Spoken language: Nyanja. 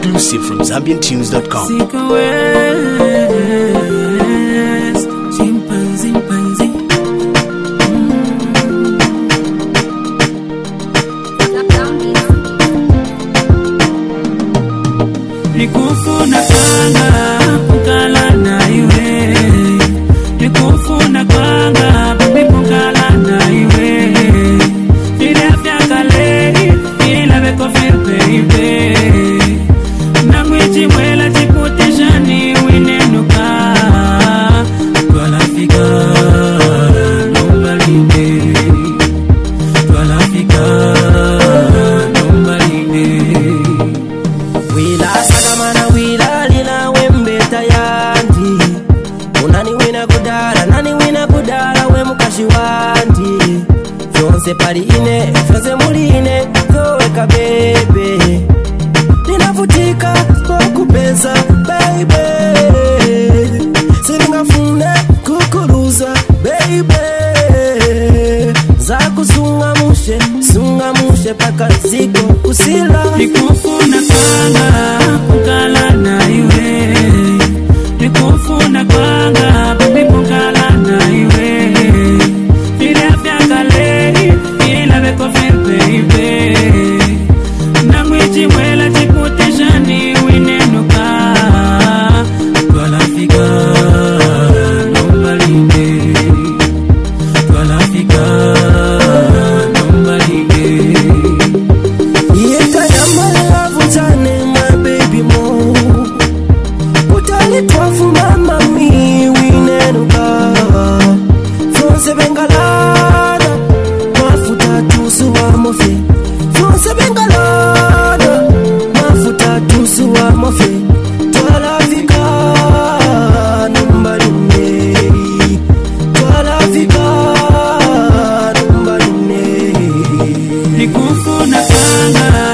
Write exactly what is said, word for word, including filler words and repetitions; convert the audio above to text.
Exclusive from Zambian Tunes dot com. Nikufuna kwanga kukala na iwe, nikufuna kwanga baby kukala na iwe, ile afya kale ila beko feel baby, nangwiji mwela tiputishani winenuka, twala fika nombaline, twala fika nombaline. Wila sagamana wila lina wembe tayandi, unani wina kudara, nani wina kudara we mukashi wandi, fyonse pari ine, fyonse muri ine, zoeka bebe, ninavutika kwa kupeza baby, siningafune kukuruza baby, za kusunga mushe, sunga mushe paka ziko usila. Nikufuna kwanga kukala na iwe, nikufuna kwanga baby kukala na iwe, ile afya kale ila beko feel baby, nangwiji mwela tiputishani winenuka, twala fika nombaline, twala fika nombaline. Yeta yamala lavutane my baby mo, utali twafu mama mi winenuka, fonse bengalada mafuta tusu wa mofe, fonse bengalada mafuta tusu wa mofe, twala fika nombaline, twala fika nombaline. Nikufuna kwanga